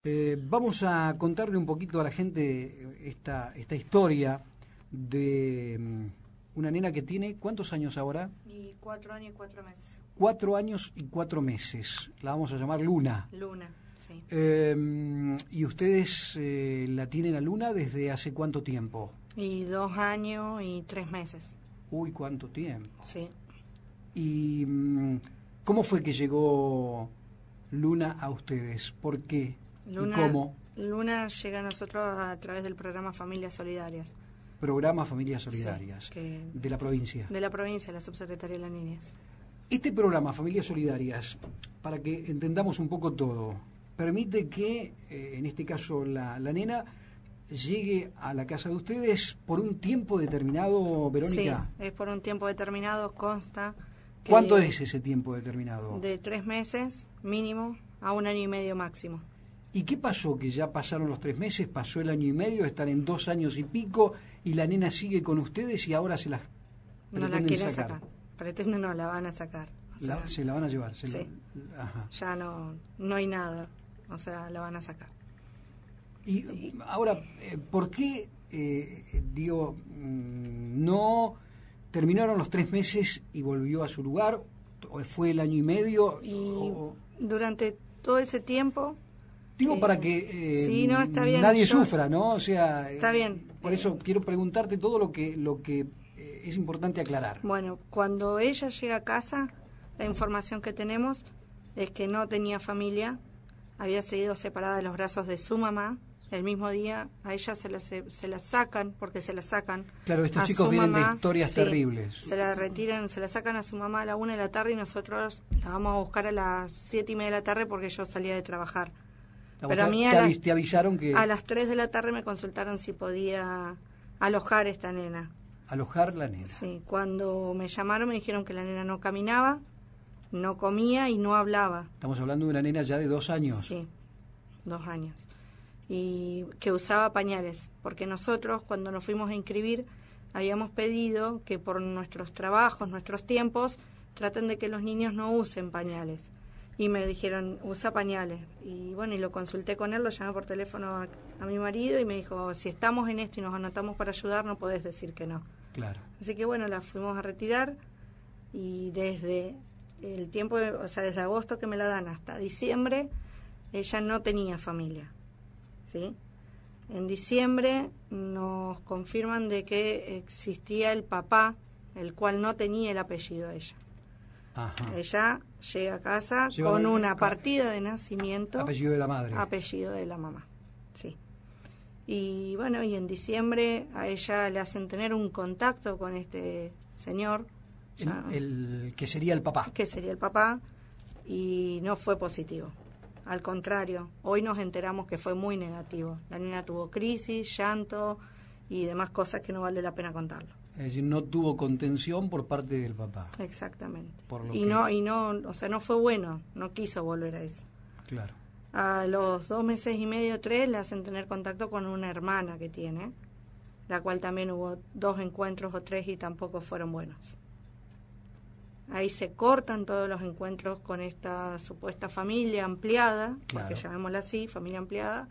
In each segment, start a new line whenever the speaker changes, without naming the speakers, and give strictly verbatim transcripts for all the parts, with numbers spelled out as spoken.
Eh, vamos a contarle un poquito a la gente esta, esta historia de um, una nena que tiene, ¿cuántos años ahora?
Y cuatro años y cuatro meses.
Cuatro años y cuatro meses. La vamos a llamar Luna.
Luna, sí.
Eh, ¿Y ustedes eh, la tienen a Luna desde hace cuánto tiempo?
Y dos años y tres meses.
Uy, ¿cuánto tiempo?
Sí.
¿Y um, cómo fue que llegó Luna a ustedes? ¿Por qué?
Luna,
¿Y cómo?
Luna llega a nosotros a través del programa Familias Solidarias.
Programa Familias Solidarias,
Sí, que,
de la provincia.
De la provincia, la subsecretaria de la Niñez.
Este programa Familias Solidarias, para que entendamos un poco todo, permite que, eh, en este caso, la, la nena llegue a la casa de ustedes por un tiempo determinado, Verónica.
Sí, es por un tiempo determinado, consta. Que
¿Cuánto es ese tiempo determinado?
De tres meses mínimo a un año y medio máximo.
¿Y qué pasó? Que ya pasaron los tres meses, pasó el año y medio, están en dos años y pico, y la nena sigue con ustedes y ahora se las
No la quieren sacar. sacar. Pretenden no, la van a sacar. O sea,
la, se la van a llevar. Se
sí.
la, ajá.
Ya no, no hay nada. O sea, la van a sacar.
Y, y ahora, eh, ¿por qué, eh, digo, no terminaron los tres meses y volvió a su lugar? ¿O fue el año y medio?
Y
o,
durante todo ese tiempo...
Digo,
eh,
para que eh,
sí, no, está bien,
nadie
yo,
sufra, ¿no? O sea,
está bien.
Por eso quiero preguntarte todo lo que lo que eh, es importante aclarar.
Bueno, cuando ella llega a casa, la información que tenemos es que no tenía familia, había sido separada de los brazos de su mamá. El mismo día a ella se la, se, se la sacan, porque se la sacan.
Claro, estos chicos vienen mamá, de historias
sí,
terribles.
Se la retiran, se la sacan a su mamá a la una de la tarde y nosotros la vamos a buscar a las siete y media de la tarde porque yo salía de trabajar. Pero a mí a
te,
las,
te avisaron que...
A las tres de la tarde me consultaron si podía alojar esta nena.
¿Alojar la nena?
Sí, cuando me llamaron me dijeron que la nena no caminaba, no comía y no hablaba.
Estamos hablando de una nena ya de dos años.
Sí, dos años. Y que usaba pañales, porque nosotros cuando nos fuimos a inscribir habíamos pedido que por nuestros trabajos, nuestros tiempos, traten de que los niños no usen pañales. Y me dijeron, usa pañales. Y bueno, y lo consulté con él, lo llamé por teléfono a, a mi marido y me dijo, si estamos en esto y nos anotamos para ayudar, no podés decir que no.
Claro.
Así que bueno, la fuimos a retirar y desde el tiempo, de, o sea, desde agosto que me la dan hasta diciembre, ella no tenía familia, ¿sí? En diciembre nos confirman de que existía el papá, el cual no tenía el apellido de ella.
Ajá.
Ella llega a casa
Lleva
con
la,
una partida de nacimiento.
Apellido de la madre.
Apellido de la mamá, sí. Y bueno, y en diciembre a ella le hacen tener un contacto con este señor.
El,
ya,
el que sería el papá.
Que sería el papá, y no fue positivo. Al contrario, hoy nos enteramos que fue muy negativo. La nena tuvo crisis, llanto y demás cosas que no vale la pena contarlo.
Es decir, no tuvo contención por parte del papá.
Exactamente.
Por lo
y
que...
no, y no, o sea, no fue bueno, no quiso volver a eso.
Claro.
A los dos meses y medio, tres, le hacen tener contacto con una hermana que tiene, la cual también hubo dos encuentros o tres y tampoco fueron buenos. Ahí se cortan todos los encuentros con esta supuesta familia ampliada,
claro,
porque llamémosla así, familia ampliada,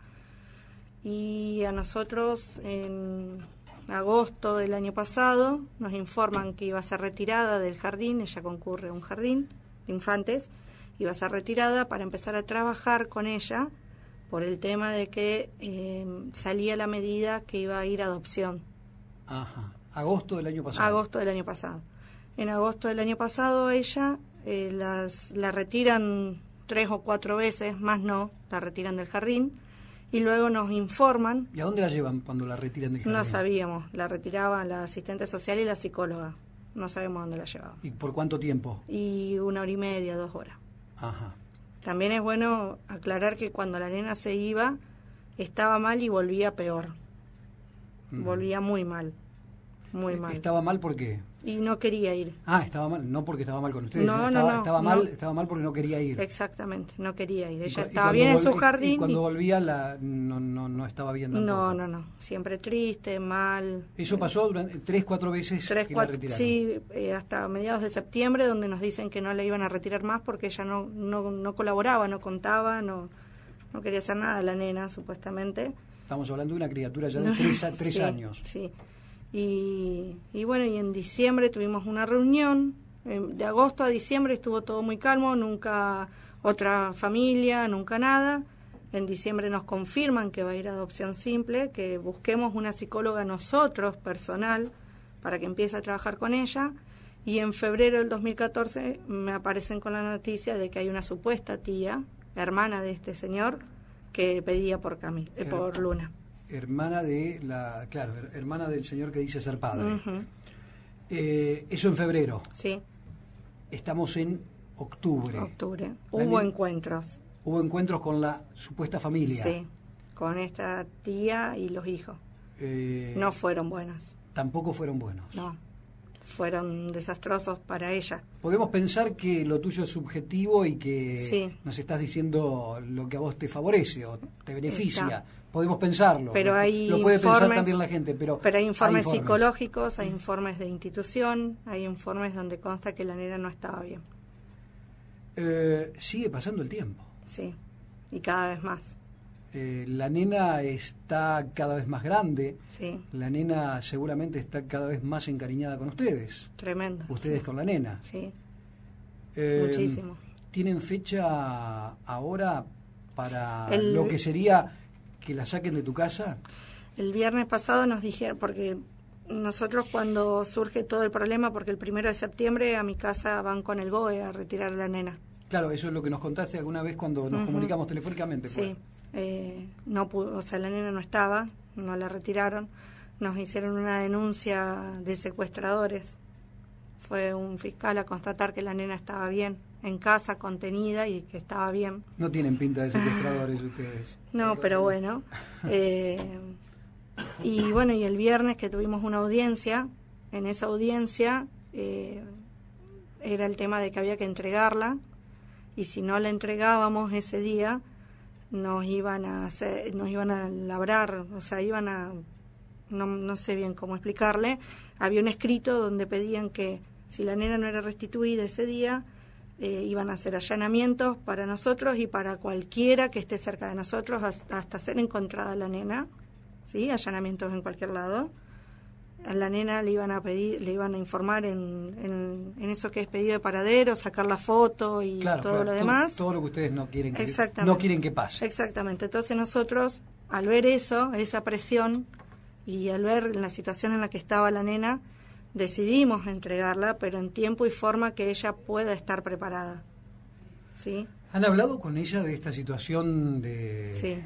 y a nosotros en agosto del año pasado nos informan que iba a ser retirada del jardín. Ella concurre a un jardín de infantes, iba a ser retirada para empezar a trabajar con ella por el tema de que eh, salía la medida que iba a ir a adopción.
Ajá. Agosto del año pasado.
Agosto del año pasado. En agosto del año pasado ella eh, las, la retiran tres o cuatro veces, más no, la retiran del jardín. Y luego nos informan.
¿Y a dónde la llevan cuando la retiran del jardín?
No sabíamos, la retiraban la asistente social y la psicóloga. No sabemos dónde la llevaban.
¿Y por cuánto tiempo?
Y una hora y media, dos horas.
Ajá.
También es bueno aclarar que cuando la nena se iba, estaba mal y volvía peor. Mm. Volvía muy mal, muy mal.
¿Estaba mal por qué?
Y no quería ir.
Ah, estaba mal, no porque estaba mal con ustedes.
No,
estaba,
no, no.
Estaba mal,
no.
estaba mal porque no quería ir.
Exactamente, no quería ir. Ella
y,
estaba
y
bien en
volví,
su jardín.
Y cuando
y...
volvía la, no, no, no estaba bien tampoco.
No, no, no. Siempre triste, mal.
¿Eso pasó durante tres, cuatro veces
tres,
que
cuatro,
la retiraron?
Sí, eh, hasta mediados de septiembre, donde nos dicen que no la iban a retirar más porque ella no, no, no colaboraba, no contaba, no, no quería hacer nada la nena, supuestamente.
Estamos hablando de una criatura ya de tres, a tres
sí,
años.
Sí, y, y bueno, y en diciembre tuvimos una reunión, de agosto a diciembre estuvo todo muy calmo, nunca otra familia, nunca nada. En diciembre nos confirman que va a ir a adopción simple, que busquemos una psicóloga nosotros, personal, para que empiece a trabajar con ella. Y en febrero del dos mil catorce me aparecen con la noticia de que hay una supuesta tía, hermana de este señor, que pedía por Camila, eh, por Luna.
Hermana de la, claro, hermana del señor que dice ser padre.
Uh-huh.
eh, eso en febrero.
Sí.
Estamos en octubre.
Octubre. Hubo
Daniel,
encuentros.
Hubo encuentros con la supuesta familia.
Sí, con esta tía y los hijos.
Eh,
no fueron buenos.
Tampoco fueron buenos.
No, fueron desastrosos para ella.
Podemos pensar que lo tuyo es subjetivo y que
sí.
nos estás diciendo lo que a vos te favorece o te beneficia.
Está.
Podemos pensarlo.
Pero
lo,
hay
lo puede
informes,
pensar también la gente. Pero,
pero hay informes,
hay informes
psicológicos, hay informes de institución, hay informes donde consta que la nena no estaba bien.
Eh, sigue pasando el tiempo.
Sí, y cada vez más.
Eh, la nena está cada vez más grande.
Sí.
La nena seguramente está cada vez más encariñada con ustedes.
Tremendo.
Ustedes
sí.
con la nena.
Sí.
Eh,
Muchísimo.
¿Tienen fecha ahora para
el,
lo que sería que la saquen de tu casa?
El viernes pasado nos dijeron, porque nosotros cuando surge todo el problema, porque el primero de septiembre a mi casa van con el G O E a retirar a la nena.
Claro, eso es lo que nos contaste alguna vez cuando nos uh-huh. comunicamos telefónicamente.
Sí, eh, no pudo, o sea, la nena no estaba, no la retiraron, nos hicieron una denuncia de secuestradores. Fue un fiscal a constatar que la nena estaba bien, en casa, contenida y que estaba bien.
No tienen pinta de secuestradores ustedes.
No, pero bueno. Eh, y bueno, y el viernes que tuvimos una audiencia, en esa audiencia eh, era el tema de que había que entregarla, y si no la entregábamos ese día nos iban a hacer, nos iban a labrar, o sea, iban a, no, no sé bien cómo explicarle, había un escrito donde pedían que si la nena no era restituida ese día, eh, iban a hacer allanamientos para nosotros y para cualquiera que esté cerca de nosotros hasta, hasta ser encontrada la nena, ¿sí? Allanamientos en cualquier lado. A la nena le iban a pedir, le iban a informar en, en, en eso que es pedido de paradero, sacar la foto y
claro,
todo
claro,
lo
todo,
demás.
Todo lo que ustedes no quieren que, no quieren que pase.
Exactamente. Entonces nosotros, al ver eso, esa presión, y al ver la situación en la que estaba la nena, decidimos entregarla, pero en tiempo y forma que ella pueda estar preparada. ¿Sí?
¿Han hablado con ella de esta situación de...?
Sí.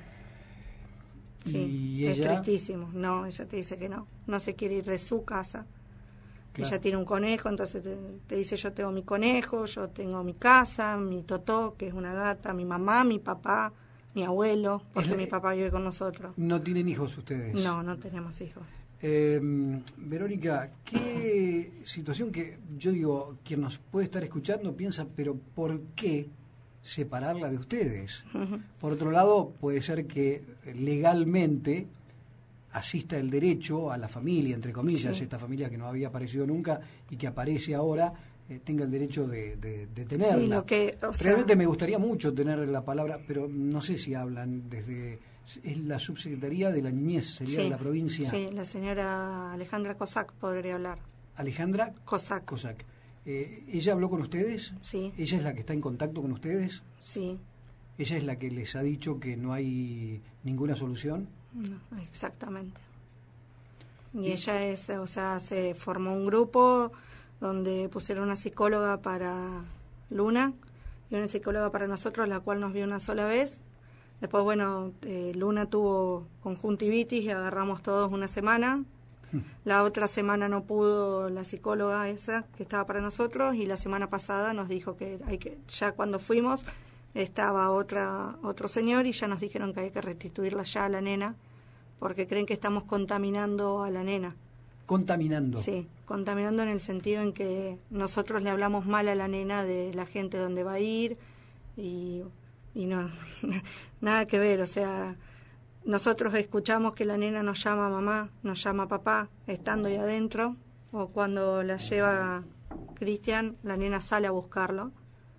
¿Y
sí,
ella?
Es tristísimo. No, ella te dice que no. No se quiere ir de su casa. Claro. Ella tiene un conejo, entonces te, te dice, yo tengo mi conejo, yo tengo mi casa, mi Totó, que es una gata, mi mamá, mi papá, mi abuelo, porque la... mi papá vive con nosotros.
¿No tienen hijos ustedes?
No, no tenemos hijos.
Eh, Verónica, qué situación que yo digo, quien nos puede estar escuchando piensa, pero ¿por qué separarla de ustedes? Uh-huh. Por otro lado, puede ser que legalmente asista el derecho a la familia, entre comillas, sí. Esta familia que no había aparecido nunca y que aparece ahora, eh, tenga el derecho de, de, de tenerla.
Sí, lo que, o sea...
Realmente me gustaría mucho tener la palabra, pero no sé si hablan desde... Es la subsecretaría de la niñez, sería
sí,
de la provincia.
Sí, la señora Alejandra Cosac podría hablar.
¿Alejandra?
Cosac.
Cosac. Eh, ¿Ella habló con ustedes?
Sí.
¿Ella es la que está en contacto con ustedes?
Sí.
¿Ella es la que les ha dicho que no hay ninguna solución?
No, exactamente. Y, y ella es, o sea, se formó un grupo donde pusieron una psicóloga para Luna y una psicóloga para nosotros, la cual nos vio una sola vez. Después, bueno, eh, Luna tuvo conjuntivitis y agarramos todos una semana. La otra semana no pudo la psicóloga esa que estaba para nosotros, y la semana pasada nos dijo que hay que, ya cuando fuimos estaba otra otro señor y ya nos dijeron que hay que restituirla ya a la nena porque creen que estamos contaminando a la nena.
¿Contaminando?
Sí, contaminando en el sentido en que nosotros le hablamos mal a la nena de la gente donde va a ir y, y no, nada que ver, o sea... Nosotros escuchamos que la nena nos llama mamá, nos llama papá, estando ahí adentro, o cuando la lleva Cristian, la nena sale a buscarlo,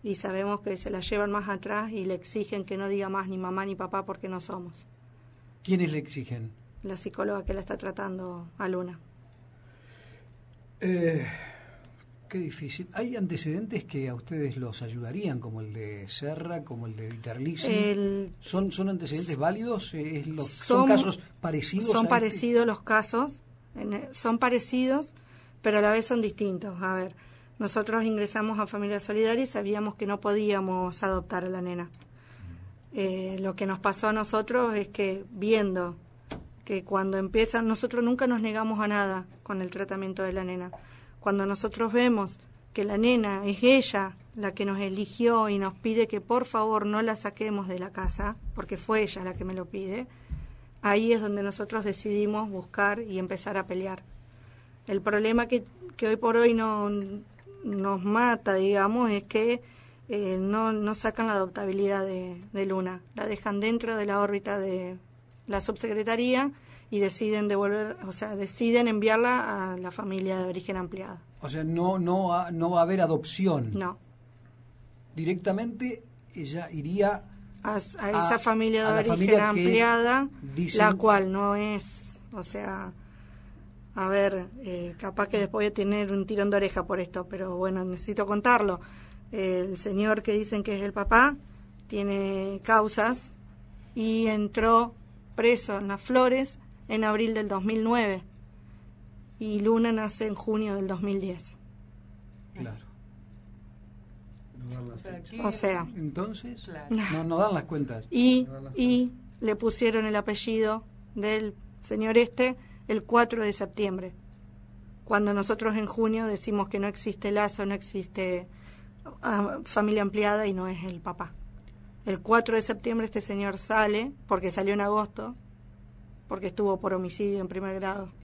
y sabemos que se la llevan más atrás y le exigen que no diga más ni mamá ni papá porque no somos.
¿Quiénes le exigen?
La psicóloga que la está tratando a Luna.
Eh, qué difícil. ¿Hay antecedentes que a ustedes los ayudarían, como el de Serra, como el de Iterlisi?
El,
¿Son, ¿Son antecedentes válidos? ¿Es los,
son,
¿Son casos parecidos?
Son
a
parecidos
este?
los casos, en, son parecidos, pero a la vez son distintos. A ver, nosotros ingresamos a Familia Solidaria y sabíamos que no podíamos adoptar a la nena. Eh, lo que nos pasó a nosotros es que viendo que cuando empiezan, nosotros nunca nos negamos a nada con el tratamiento de la nena. Cuando nosotros vemos que la nena es ella la que nos eligió y nos pide que por favor no la saquemos de la casa, porque fue ella la que me lo pide, ahí es donde nosotros decidimos buscar y empezar a pelear. El problema que, que hoy por hoy no, nos mata, digamos, es que eh, no, no sacan la adoptabilidad de, de Luna, la dejan dentro de la órbita de la subsecretaría y deciden devolver, o sea, deciden enviarla a la familia de origen ampliada.
O sea, no no ha- no va a haber adopción.
No,
Directamente ella iría
a, a esa
a-
familia
a la
de origen
familia que
ampliada,
dicen-
la cual no es, o sea, a ver, eh, capaz que después voy a tener un tirón de oreja por esto, pero bueno, necesito contarlo. El señor que dicen que es el papá tiene causas y entró preso en Las Flores en abril del dos mil nueve y Luna nace en junio del dos mil diez.
Claro.
O sea, aquí-
O sea,
Entonces,
Claro.
no, no dan las cuentas.
y, y le pusieron el apellido del señor este el cuatro de septiembre, cuando nosotros en junio decimos que no existe lazo, no existe ah, familia ampliada y no es el papá. El cuatro de septiembre este señor sale, porque salió en agosto, porque estuvo por homicidio en primer grado.